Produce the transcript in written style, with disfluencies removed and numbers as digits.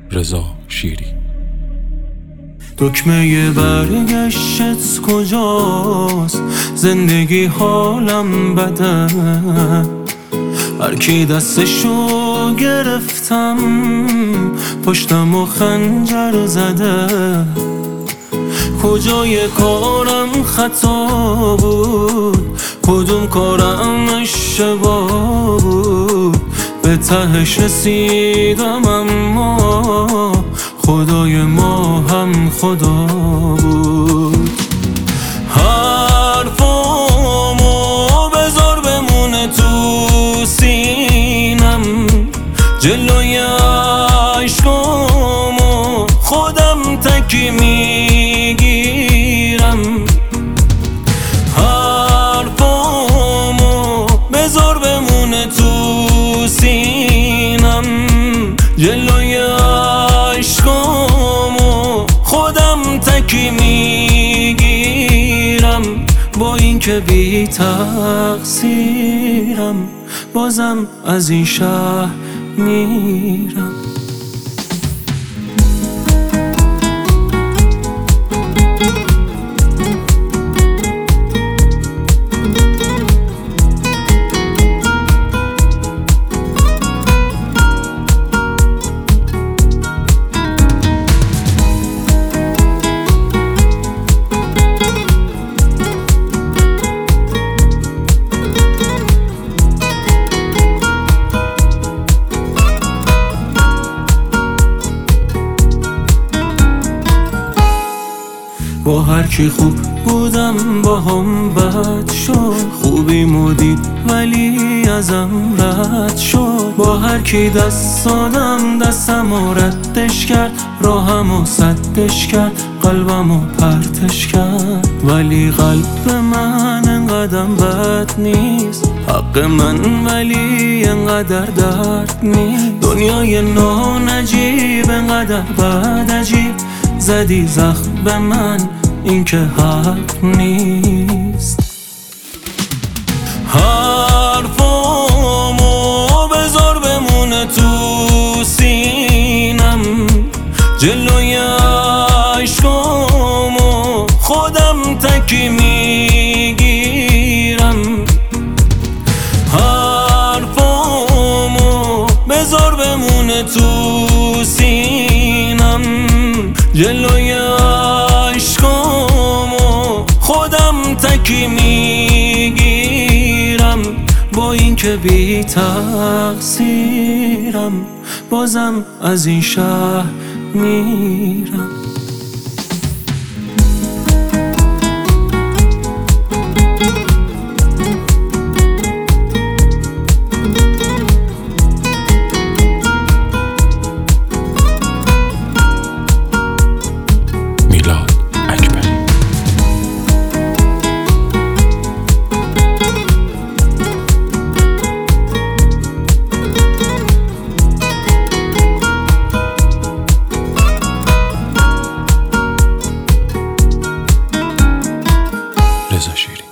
رضا شیری. دکمه برگشتت کجاست؟ زندگی حالم بده، هر کی دستشو گرفتم پشتم و خنجر زده. کجای کارم خطا بود؟ کدوم کارم اشتباه بود؟ به تهش رسیدم اما خدای ما هم خدا بود. حرفامو بذار بمونه تو سینم، جلوی عشقامو خودم تکی میگیرم. حرفامو بذار بمونه تو سینم، جلوی عشقامو خودم تکی میگیرم. با این که بی تقصیرم بازم از این شهر میرم. با هر کی خوب بودم با هم بد شد، خوبی مدید ولی ازم رد شد. با هر کی دست دادم دستم و ردش کرد، راهم و سدش کرد، قلبم و پرتش کرد. ولی قلب من انقدر بد نیست، حق من ولی انقدر درد نیست. دنیای نانجیب انقدر بد عجیب، زدی زخم به من این که حق نیست. حرفامو بذار بمونه تو سینم، جلوی عشقامو خودم تکی میگیرم. حرفامو بذار بمونه تو سینم، جلوی عشقامو خودم تکی میگیرم. با این که بی تقصیرم بازم از این شهر میرم. رضا شیری.